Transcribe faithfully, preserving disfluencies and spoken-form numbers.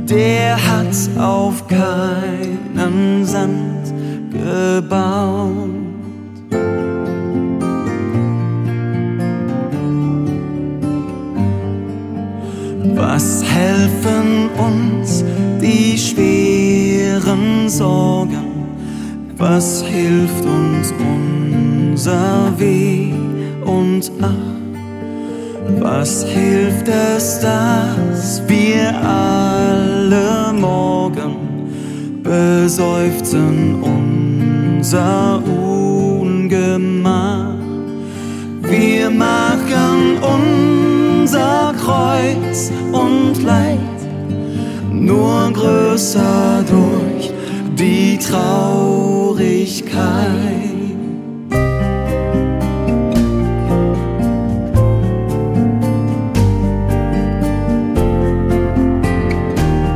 der hat's auf keinen Sand gebaut. Was helfen uns die schweren Sorgen? Was hilft uns unser Weh und Ach? Was hilft es, dass wir alle morgen beseufzen unser Ungemach? Wir machen unser Kreuz und Leid nur größer durch die Traurigkeit.